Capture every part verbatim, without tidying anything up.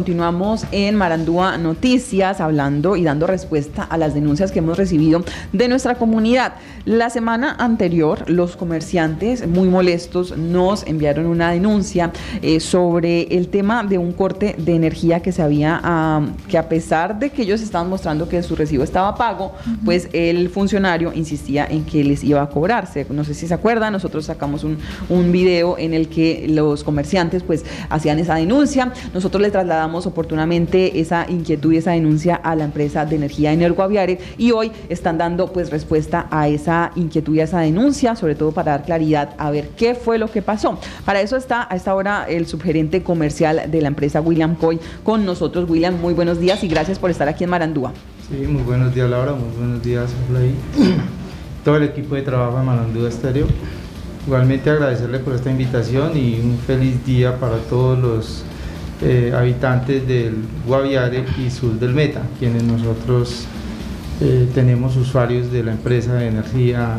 continuamos en Marandúa Noticias hablando y dando respuesta a las denuncias que hemos recibido de nuestra comunidad. La semana anterior, los comerciantes muy molestos nos enviaron una denuncia eh, sobre el tema de un corte de energía que se había, uh, que a pesar de que ellos estaban mostrando que su recibo estaba pago, uh-huh. pues el funcionario insistía en que les iba a cobrarse. No sé si se acuerdan, nosotros sacamos un, un video en el que los comerciantes pues hacían esa denuncia. Nosotros le trasladamos oportunamente esa inquietud y esa denuncia a la empresa de energía Energoaviare y hoy están dando pues respuesta a esa inquietud y a esa denuncia, sobre todo para dar claridad a ver qué fue lo que pasó. Para eso está a esta hora el subgerente comercial de la empresa, William Coy, con nosotros. William, muy buenos días y gracias por estar aquí en Marandúa. Sí, muy buenos días, Laura, muy buenos días, Flay, todo el equipo de trabajo de Marandúa Estéreo. Igualmente agradecerle por esta invitación y un feliz día para todos los eh, habitantes del Guaviare y sur del Meta, quienes nosotros eh, tenemos usuarios de la empresa de energía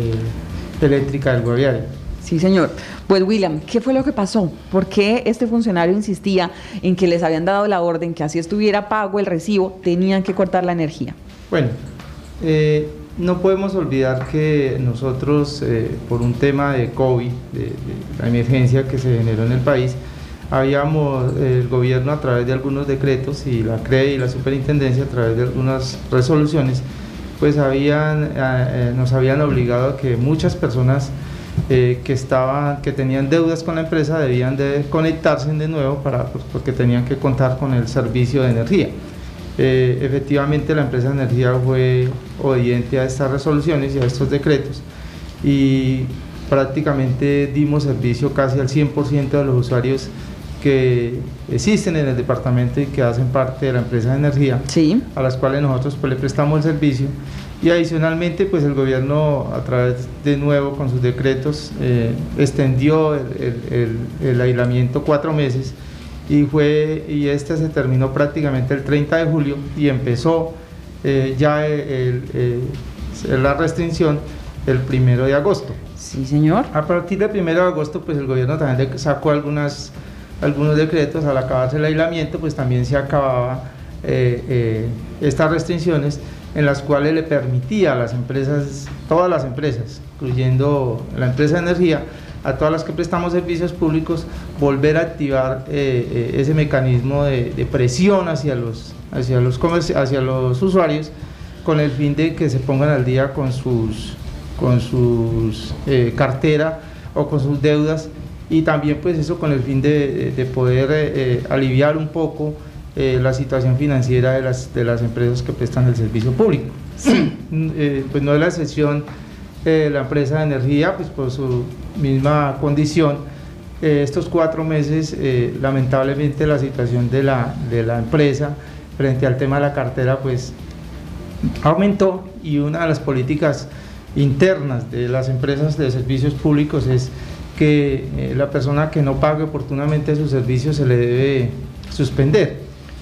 de, eléctrica del Guaviare. Sí, señor. Pues, William, ¿qué fue lo que pasó? ¿Por qué este funcionario insistía en que les habían dado la orden que así estuviera pago el recibo, tenían que cortar la energía? Bueno, eh, no podemos olvidar que nosotros, eh, por un tema de COVID, de, de la emergencia que se generó en el país, habíamos, eh, el gobierno a través de algunos decretos y la C R E y la superintendencia a través de algunas resoluciones, pues habían, eh, nos habían obligado a que muchas personas eh, que, estaban, que tenían deudas con la empresa debían de conectarse de nuevo para, pues, porque tenían que contar con el servicio de energía. Eh, efectivamente la empresa de energía fue obediente a estas resoluciones y a estos decretos y prácticamente dimos servicio casi al cien por ciento de los usuarios que existen en el departamento y que hacen parte de la empresa de energía, sí. a las cuales nosotros pues, le prestamos el servicio, y adicionalmente pues el gobierno a través de nuevo con sus decretos eh, extendió el, el, el, el aislamiento cuatro meses y fue y este se terminó prácticamente el treinta de julio y empezó eh, ya el, el, el, la restricción el primero de agosto. Sí, señor. A partir del primero de agosto pues el gobierno también sacó algunas, algunos decretos. Al acabarse el aislamiento pues también se acababa eh, eh, estas restricciones en las cuales le permitía a las empresas, todas las empresas, incluyendo la empresa de energía, a todas las que prestamos servicios públicos, volver a activar eh, eh, ese mecanismo de, de presión hacia los, hacia, los hacia los usuarios, con el fin de que se pongan al día con sus, con sus eh, cartera o con sus deudas, y también pues eso con el fin de, de poder eh, aliviar un poco eh, la situación financiera de las, de las empresas que prestan el servicio público. Sí. eh, pues no es la excepción eh, la empresa de energía, pues por su misma condición. Eh, estos cuatro meses eh, lamentablemente la situación de la, de la empresa frente al tema de la cartera pues aumentó, y una de las políticas internas de las empresas de servicios públicos es que eh, la persona que no pague oportunamente sus servicios se le debe suspender.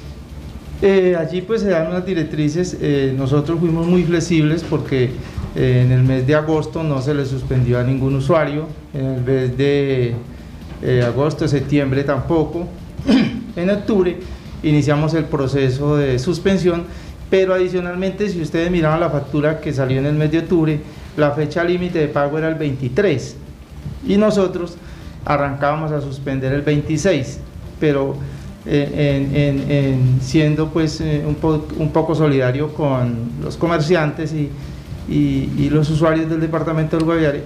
Eh, allí pues se dan unas directrices. Eh, nosotros fuimos muy flexibles porque eh, en el mes de agosto no se le suspendió a ningún usuario, en el mes de eh, agosto, septiembre tampoco. En octubre iniciamos el proceso de suspensión, pero adicionalmente si ustedes miraban la factura que salió en el mes de octubre, la fecha límite de pago era el veintitrés y nosotros arrancábamos a suspender el veintiséis, pero En, en, en siendo pues un, po, un poco solidario con los comerciantes y, y, y los usuarios del departamento del Guaviare,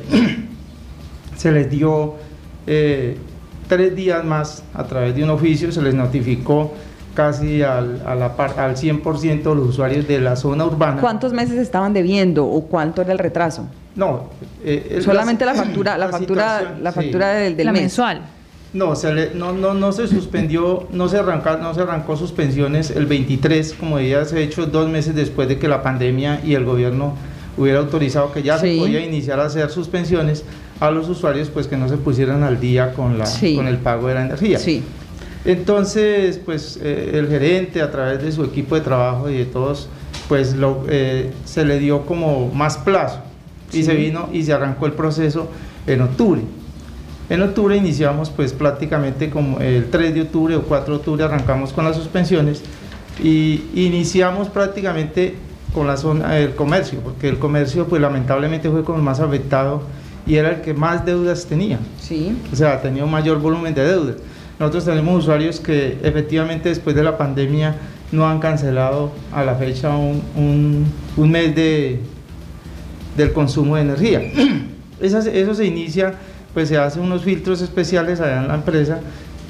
se les dio eh, tres días más a través de un oficio, se les notificó casi al, a la par, al cien por ciento de los usuarios de la zona urbana. ¿Cuántos meses estaban debiendo o cuánto era el retraso? No, eh, solamente la, la factura, la, la factura, la factura sí. del, del la mes. mensual. No, se le, no, no, no se suspendió, no se, arranca, no se arrancó suspensiones el veintitrés, como había hecho dos meses después de que la pandemia y el gobierno hubiera autorizado que ya sí. se podía iniciar a hacer suspensiones a los usuarios, pues que no se pusieran al día con, la, sí. con el pago de la energía. Sí. Entonces, pues eh, el gerente a través de su equipo de trabajo y de todos, pues lo, eh, se le dio como más plazo y sí. se vino y se arrancó el proceso en octubre. En octubre iniciamos pues prácticamente como el tres de octubre o cuatro de octubre arrancamos con las suspensiones y iniciamos prácticamente con la zona del comercio, porque el comercio pues lamentablemente fue como el más afectado y era el que más deudas tenía. Sí. O sea, tenía un mayor volumen de deudas. Nosotros tenemos usuarios que efectivamente después de la pandemia no han cancelado a la fecha un, un, un mes de, del consumo de energía. Eso, eso se inicia, pues se hacen unos filtros especiales allá en la empresa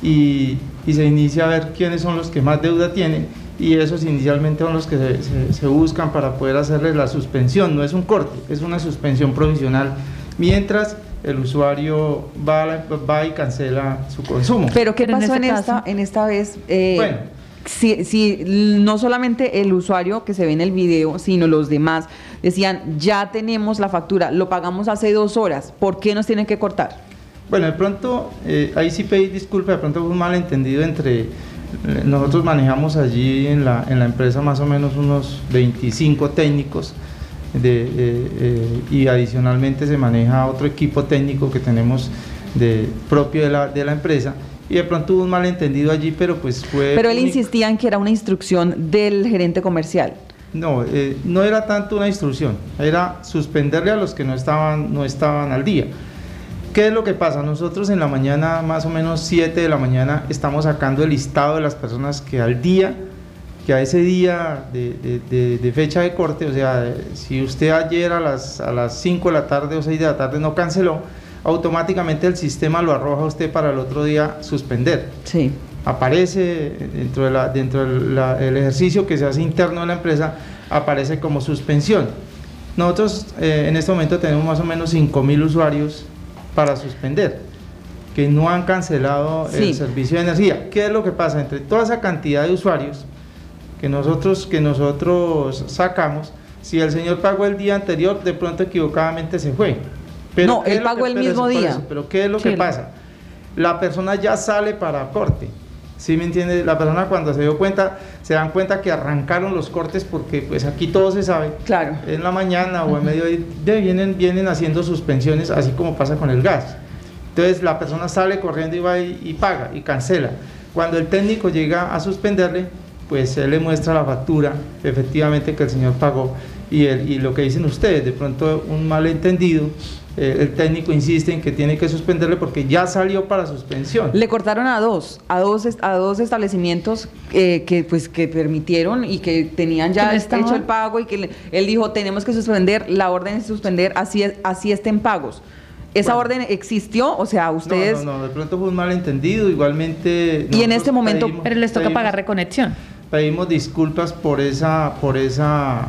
y, y se inicia a ver quiénes son los que más deuda tienen y esos inicialmente son los que se, se, se buscan para poder hacerles la suspensión. No es un corte, es una suspensión provisional mientras el usuario va, va y cancela su consumo. Pero ¿qué Pero pasó en, en este esta, caso? en esta vez? Eh, Bueno. Si, si no solamente el usuario que se ve en el video, sino los demás decían, ya tenemos la factura, lo pagamos hace dos horas, ¿por qué nos tienen que cortar? Bueno, de pronto, eh, ahí sí pedí disculpas, de pronto fue un malentendido entre, eh, nosotros manejamos allí en la, en la empresa más o menos unos veinticinco técnicos de, eh, eh, y adicionalmente se maneja otro equipo técnico que tenemos de, propio de la, de la empresa. Y de pronto hubo un malentendido allí, pero pues fue... Pero él único. insistía en que era una instrucción del gerente comercial. No, eh, no era tanto una instrucción, era suspenderle a los que no estaban, no estaban al día. ¿Qué es lo que pasa? Nosotros en la mañana, más o menos siete de la mañana, estamos sacando el listado de las personas que al día, que a ese día de, de, de, de fecha de corte, o sea, si usted ayer a las, a las cinco de la tarde o seis de la tarde no canceló, automáticamente el sistema lo arroja a usted para el otro día suspender. Sí. Aparece dentro de la, dentro del ejercicio que se hace interno de la empresa, aparece como suspensión. Nosotros eh, en este momento tenemos más o menos cinco mil usuarios para suspender, que no han cancelado Sí. el servicio de energía. ¿Qué es lo que pasa? Entre toda esa cantidad de usuarios que nosotros, que nosotros sacamos, si el señor pagó el día anterior, de pronto equivocadamente se fue. Pero No, ¿qué es él lo pagó que- el pero mismo eso, por día. eso, pero ¿qué es lo Sí. que pasa? La persona ya sale para corte, ¿sí me entiende? La persona cuando se dio cuenta, se dan cuenta que arrancaron los cortes porque pues aquí todo se sabe. Claro. En la mañana o en mediodía vienen, vienen haciendo suspensiones, así como pasa con el gas. Entonces la persona sale corriendo y va y, y paga y cancela. Cuando el técnico llega a suspenderle, pues él le muestra la factura, efectivamente que el señor pagó. Y, el, y lo que dicen ustedes, de pronto un malentendido, eh, el técnico insiste en que tiene que suspenderle porque ya salió para suspensión. Le cortaron a dos, a dos, est- a dos establecimientos eh, que pues que permitieron y que tenían ya Que no estaban- hecho el pago y que le- él dijo tenemos que suspender, la orden es suspender, así es- así estén pagos. ¿Esa Bueno. orden existió? O sea, ustedes... No, no, no, de pronto fue un malentendido, igualmente... Y en nosotros este momento- pedimos- Pero les toca pedimos- pagar reconexión. Pedimos disculpas por esa, por esa,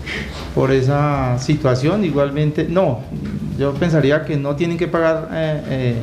por esa situación. Igualmente, no, yo pensaría que no tienen que pagar eh, eh,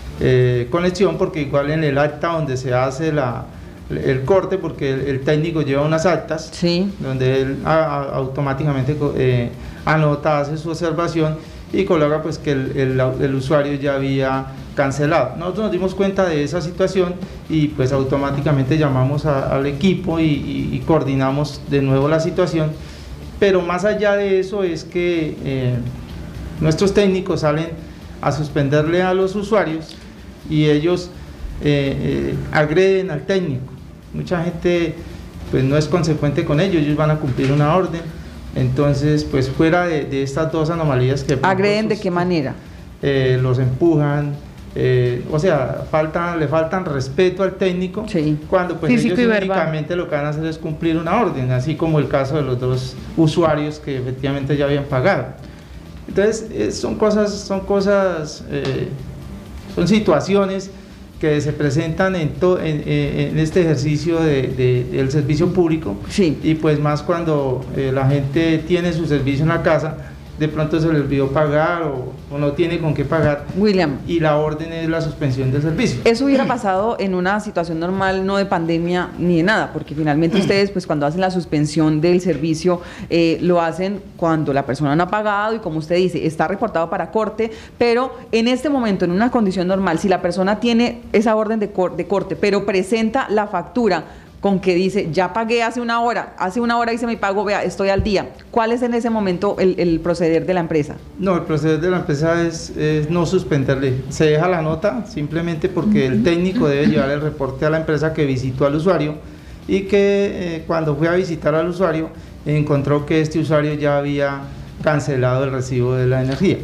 eh, conexión porque igual en el acta donde se hace la, el corte, porque el, el técnico lleva unas actas Sí. donde él a- a- automáticamente co- eh, anota, hace su observación y coloca pues que el, el, el usuario ya había cancelado. Nosotros nos dimos cuenta de esa situación y pues automáticamente llamamos a- al equipo y, y- y coordinamos de nuevo la situación, pero más allá de eso es que eh, nuestros técnicos salen a suspenderle a los usuarios y ellos eh, eh, agreden al técnico. Mucha gente pues no es consecuente con ello, ellos van a cumplir una orden. Entonces, pues fuera de, de estas dos anomalías que... ¿Agreden de qué manera? Eh, los empujan, eh, o sea, faltan, le faltan respeto al técnico, Sí. cuando pues Físico ellos y verbal. únicamente lo que van a hacer es cumplir una orden, así como el caso de los dos usuarios que efectivamente ya habían pagado. Entonces, eh, son cosas, son cosas, eh, son situaciones que se presentan en, to- en, en- en este ejercicio de, de- del servicio público. Sí. Y pues más cuando eh, la gente tiene su servicio en la casa, de pronto se le olvidó pagar o, o no tiene con qué pagar William, y la orden es la suspensión del servicio. eso hubiera pasado en una situación normal, no de pandemia ni de nada, porque finalmente ustedes, pues cuando hacen la suspensión del servicio, eh, lo hacen cuando la persona no ha pagado y como usted dice, está reportado para corte, pero en este momento, en una condición normal, si la persona tiene esa orden de, cor- de corte, pero presenta la factura, con que dice, ya pagué hace una hora, hace una hora hice mi pago, vea, estoy al día. ¿Cuál es en ese momento el, el proceder de la empresa? No, el proceder de la empresa es, es no suspenderle. Se deja la nota simplemente porque el técnico debe llevar el reporte a la empresa que visitó al usuario y que eh, cuando fue a visitar al usuario encontró que este usuario ya había cancelado el recibo de la energía.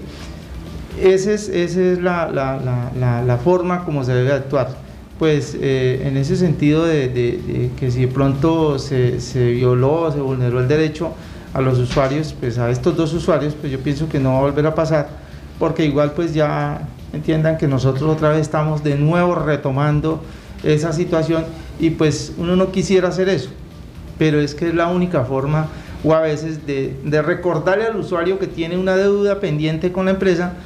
Esa es, esa es la, la, la, la, la forma como se debe actuar. Pues eh, en ese sentido de, de, de que si de pronto se, se violó, se vulneró el derecho a los usuarios, pues a estos dos usuarios, pues yo pienso que no va a volver a pasar, porque igual pues ya entiendan que nosotros otra vez estamos de nuevo retomando esa situación y pues uno no quisiera hacer eso, pero es que es la única forma, o a veces de, de recordarle al usuario que tiene una deuda pendiente con la empresa,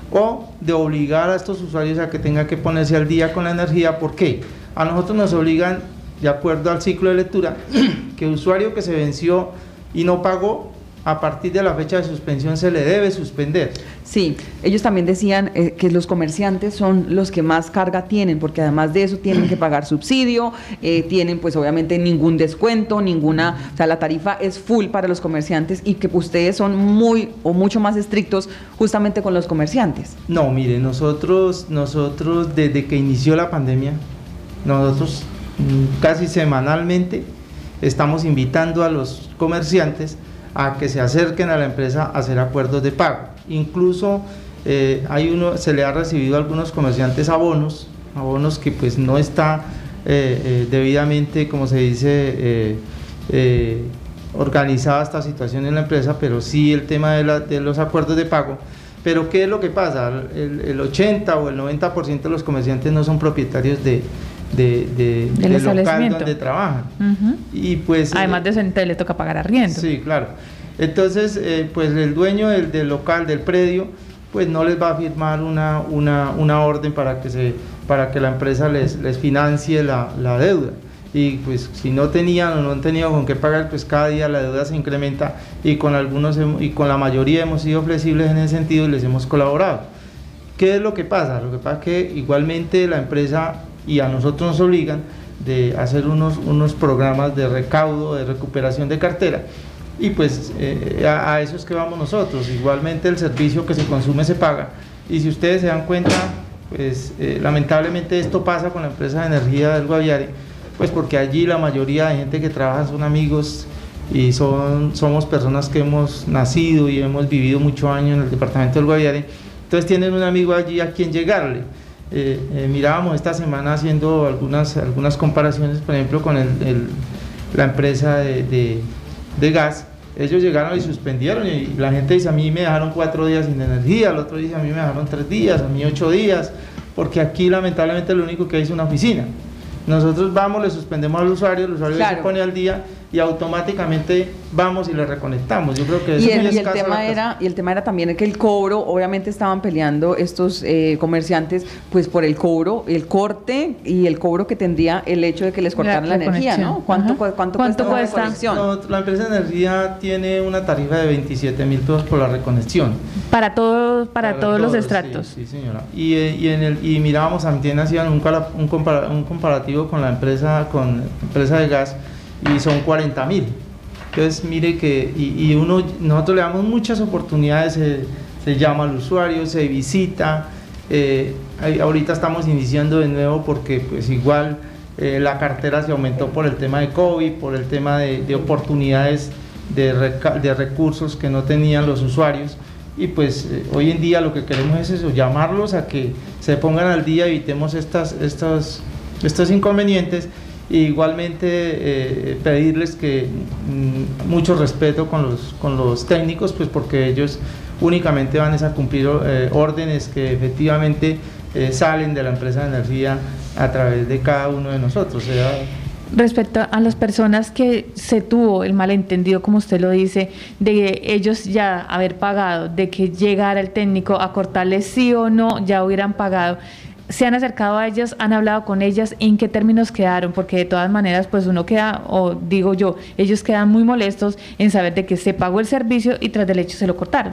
o de obligar a estos usuarios a que tengan que ponerse al día con la energía. ¿Por qué? A nosotros nos obligan, de acuerdo al ciclo de lectura, que usuario que se venció y no pagó, a partir de la fecha de suspensión se le debe suspender. Sí, ellos también decían eh, que los comerciantes son los que más carga tienen, porque además de eso tienen que pagar subsidio, eh, tienen pues obviamente ningún descuento, ninguna, o sea, la tarifa es full para los comerciantes y que ustedes son muy o mucho más estrictos justamente con los comerciantes. No, mire, nosotros, nosotros desde que inició la pandemia, nosotros mm, casi semanalmente estamos invitando a los comerciantes a que se acerquen a la empresa a hacer acuerdos de pago. Incluso eh, hay uno, se le ha recibido a algunos comerciantes abonos, abonos que pues no está eh, eh, debidamente, como se dice, eh, eh, organizada esta situación en la empresa, pero sí el tema de, la, de los acuerdos de pago. Pero ¿qué es lo que pasa? El, el ochenta o el noventa por ciento de los comerciantes no son propietarios de de, de, del de local donde trabajan. Uh-huh. Y pues además eh, de eso entonces le toca pagar arriendo. Sí, claro. Entonces eh, pues el dueño del, del local, del predio, pues no les va a firmar una, una, una orden para que se para que la empresa les, les financie la, la deuda. Y pues si no tenían o no han tenido con qué pagar, pues cada día la deuda se incrementa y con algunos y con la mayoría hemos sido flexibles en ese sentido y les hemos colaborado. ¿Qué es lo que pasa? Lo que pasa es que igualmente la empresa y a nosotros nos obligan de hacer unos, unos programas de recaudo, de recuperación de cartera, y pues eh, a, a eso es que vamos nosotros. Igualmente el servicio que se consume se paga, y si ustedes se dan cuenta, pues eh, lamentablemente esto pasa con la empresa de energía del Guaviare, pues porque allí la mayoría de gente que trabaja son amigos y son, somos personas que hemos nacido y hemos vivido muchos años en el departamento del Guaviare, entonces tienen un amigo allí a quien llegarle. Eh, eh, mirábamos esta semana haciendo algunas, algunas comparaciones, por ejemplo, con el, el, la empresa de, de, de gas. Ellos llegaron y suspendieron y la gente dice, a mí me dejaron cuatro días sin energía, el otro dice, a mí me dejaron tres días, a mí ocho días, porque aquí lamentablemente lo único que hay es una oficina. Nosotros vamos, le suspendemos al usuario, el usuario claro. se pone al día y automáticamente vamos y le reconectamos. Yo creo que eso y el, es y el tema era y el tema era también que el cobro, obviamente estaban peleando estos eh, comerciantes pues por el cobro, el corte y el cobro que tendría el hecho de que les cortaran la, la energía, ¿no? ¿Cuánto, uh-huh. cuánto, ¿Cuánto cuesta, cuesta? No, no, la empresa de energía tiene una tarifa de veintisiete mil pesos por la reconexión. Para todos, para, para todos, todos los estratos. Sí, sí señora. Y, y en el y mirábamos también hacían un, un, compara, un comparativo con la empresa, con la empresa de gas, y son cuarenta mil. Entonces mire que y, y uno nosotros le damos muchas oportunidades, se, se llama al usuario, se visita, eh, ahorita estamos iniciando de nuevo porque pues igual eh, la cartera se aumentó por el tema de COVID, por el tema de, de oportunidades de, reca, de recursos que no tenían los usuarios, y pues eh, hoy en día lo que queremos es eso, llamarlos a que se pongan al día, evitemos estas, estas, estos inconvenientes. E igualmente eh, pedirles que mm, mucho respeto con los, con los técnicos, pues porque ellos únicamente van a cumplir eh, órdenes que efectivamente eh, salen de la empresa de energía a través de cada uno de nosotros. O sea, respecto a las personas que se tuvo el malentendido, como usted lo dice, de ellos ya haber pagado, de que llegara el técnico a cortarles sí o no, ya hubieran pagado, ¿se han acercado a ellas, han hablado con ellas, en qué términos quedaron? Porque de todas maneras pues uno queda, o digo yo, ellos quedan muy molestos en saber de que se pagó el servicio y tras del hecho se lo cortaron.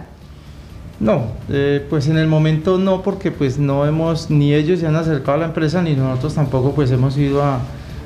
No, eh, pues en el momento no, porque pues no hemos, ni ellos se han acercado a la empresa, ni nosotros tampoco pues hemos ido a,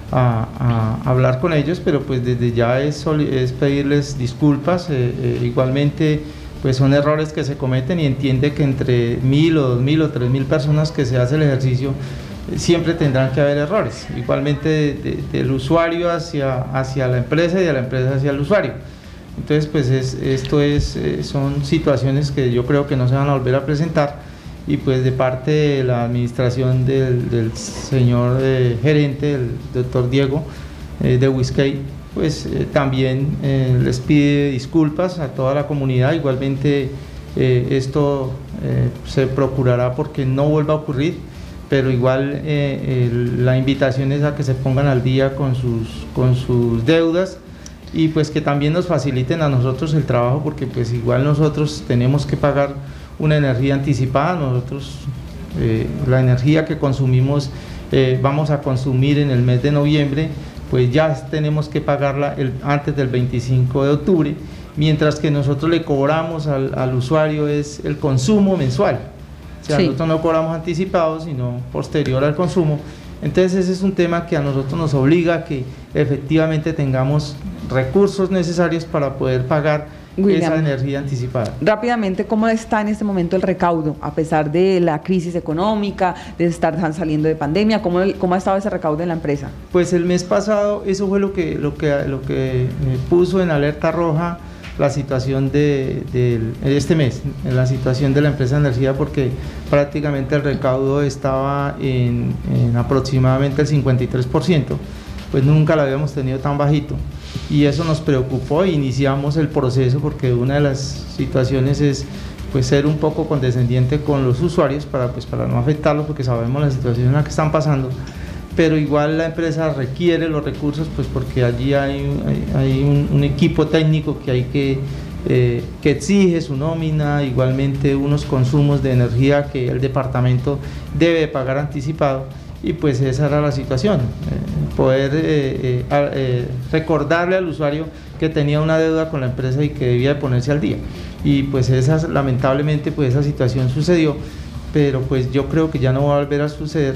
a, a hablar con ellos, pero pues desde ya es, es pedirles disculpas, eh, eh, igualmente pues son errores que se cometen y entiende que entre mil o dos mil o tres mil personas que se hace el ejercicio eh, siempre tendrán que haber errores, igualmente de, de, del usuario hacia, hacia la empresa y de la empresa hacia el usuario. Entonces pues es, esto es, eh, son situaciones que yo creo que no se van a volver a presentar, y pues de parte de la administración del, del señor eh, gerente, el doctor Diego eh, de Whiskey, pues eh, también eh, les pide disculpas a toda la comunidad. Igualmente eh, esto eh, se procurará porque no vuelva a ocurrir, pero igual eh, el, la invitación es a que se pongan al día con sus, con sus deudas, y pues que también nos faciliten a nosotros el trabajo, porque pues igual nosotros tenemos que pagar una energía anticipada. Nosotros eh, la energía que consumimos eh, vamos a consumir en el mes de noviembre, pues ya tenemos que pagarla el, antes del veinticinco de octubre, mientras que nosotros le cobramos al, al usuario es el consumo mensual. O sea, sí, nosotros no cobramos anticipado, sino posterior al consumo. Entonces ese es un tema que a nosotros nos obliga a que efectivamente tengamos recursos necesarios para poder pagar William, esa energía anticipada. Rápidamente, ¿cómo está en este momento el recaudo? A pesar de la crisis económica, de estar saliendo de pandemia, ¿cómo, cómo ha estado ese recaudo en la empresa? Pues el mes pasado eso fue lo que, lo que, lo que puso en alerta roja la situación de, de, de este mes, en la situación de la empresa de energía, porque prácticamente el recaudo estaba en, en aproximadamente el cincuenta y tres por ciento, pues nunca lo habíamos tenido tan bajito, y eso nos preocupó e iniciamos el proceso, porque una de las situaciones es pues ser un poco condescendiente con los usuarios para, pues, para no afectarlos, porque sabemos la situación en la que están pasando, pero igual la empresa requiere los recursos, pues porque allí hay, hay, hay un, un equipo técnico que hay que, eh, que exige su nómina, igualmente unos consumos de energía que el departamento debe pagar anticipado, y pues esa era la situación, eh, poder eh, eh, eh, recordarle al usuario que tenía una deuda con la empresa y que debía de ponerse al día, y pues esa, lamentablemente pues esa situación sucedió, pero pues yo creo que ya no va a volver a suceder.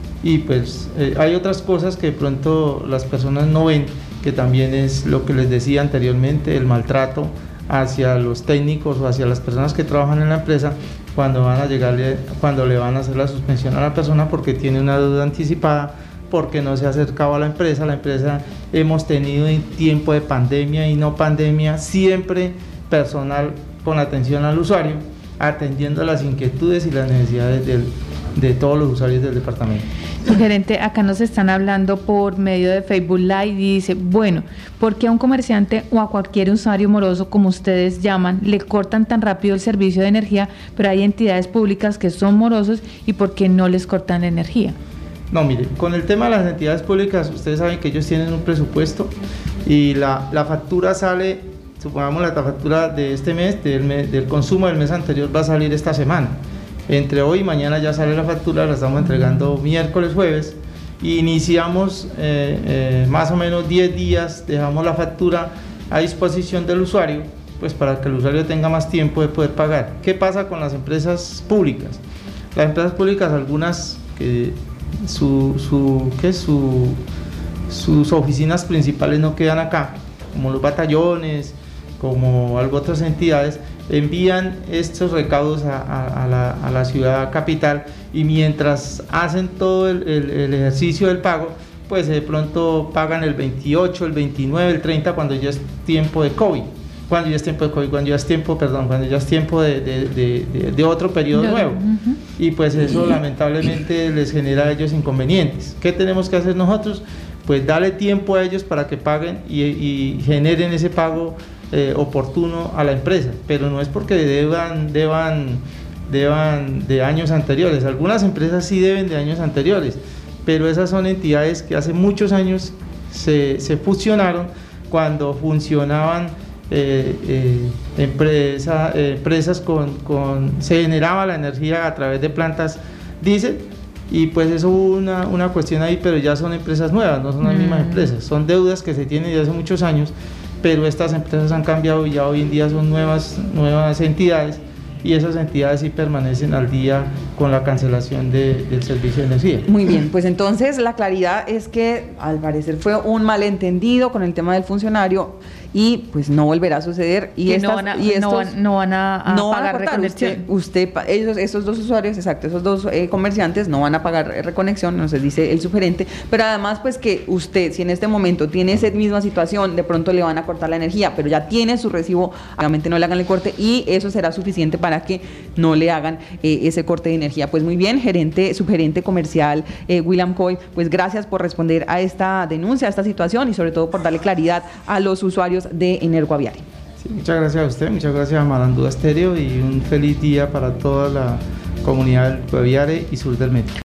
Y pues eh, hay otras cosas que de pronto las personas no ven, que también es lo que les decía anteriormente, el maltrato hacia los técnicos o hacia las personas que trabajan en la empresa cuando van a llegarle, cuando le van a hacer la suspensión a la persona porque tiene una deuda anticipada, porque no se ha acercado a la empresa. La empresa hemos tenido en tiempo de pandemia y no pandemia siempre personal con atención al usuario, atendiendo las inquietudes y las necesidades del, de todos los usuarios del departamento. Gerente, acá nos están hablando por medio de Facebook Live y dice, bueno, ¿por qué a un comerciante o a cualquier usuario moroso, como ustedes llaman, le cortan tan rápido el servicio de energía, pero hay entidades públicas que son morosos, y por qué no les cortan la energía? No, mire, con el tema de las entidades públicas, ustedes saben que ellos tienen un presupuesto y la, la factura sale, supongamos la factura de este mes, del, mes, del consumo del mes anterior va a salir esta semana. Entre hoy y mañana ya sale la factura, la estamos entregando miércoles, jueves, y iniciamos eh, eh, más o menos diez días, dejamos la factura a disposición del usuario, pues para que el usuario tenga más tiempo de poder pagar. ¿Qué pasa con las empresas públicas? Las empresas públicas, algunas que su, su, ¿qué? su, sus oficinas principales no quedan acá, como los batallones, como algunas otras entidades, envían estos recaudos a, a, a, la, a la ciudad capital, y mientras hacen todo el, el, el ejercicio del pago, pues de pronto pagan el veintiocho, el veintinueve, el treinta, cuando ya es tiempo de COVID, cuando ya es tiempo de COVID, cuando ya es tiempo, perdón, cuando ya es tiempo de, de, de, de, de otro periodo no, nuevo, uh-huh. Y pues eso lamentablemente les genera a ellos inconvenientes. ¿Qué tenemos que hacer nosotros? Pues darle tiempo a ellos para que paguen y, y generen ese pago Eh, oportuno a la empresa, pero no es porque deban, deban, deban de años anteriores. Algunas empresas sí deben de años anteriores, pero esas son entidades que hace muchos años se, se fusionaron cuando funcionaban eh, eh, empresa, eh, empresas con, con, se generaba la energía a través de plantas diésel, y pues eso hubo una, una cuestión ahí, pero ya son empresas nuevas, no son las mm. mismas empresas, son deudas que se tienen desde hace muchos años, pero estas empresas han cambiado y ya hoy en día son nuevas, nuevas entidades, y esas entidades sí permanecen al día con la cancelación de, del servicio de energía. Muy bien, pues entonces la claridad es que al parecer fue un malentendido con el tema del funcionario y pues no volverá a suceder y, que estas, no van a, y estos no van, no van a, a no van pagar a cortar. reconexión. Usted, usted, ellos, esos dos usuarios, exacto, esos dos eh, comerciantes no van a pagar eh, reconexión, nos dice el subgerente, pero además pues que usted, si en este momento tiene esa misma situación, de pronto le van a cortar la energía, pero ya tiene su recibo, obviamente no le hagan el corte y eso será suficiente para que no le hagan eh, ese corte de energía. Pues muy bien, gerente, subgerente comercial eh, William Coy, pues gracias por responder a esta denuncia, a esta situación y sobre todo por darle claridad a los usuarios de Energoaviare. Sí, muchas gracias a usted, muchas gracias a Marandúa Estéreo y un feliz día para toda la comunidad del Guaviare y sur del Meta.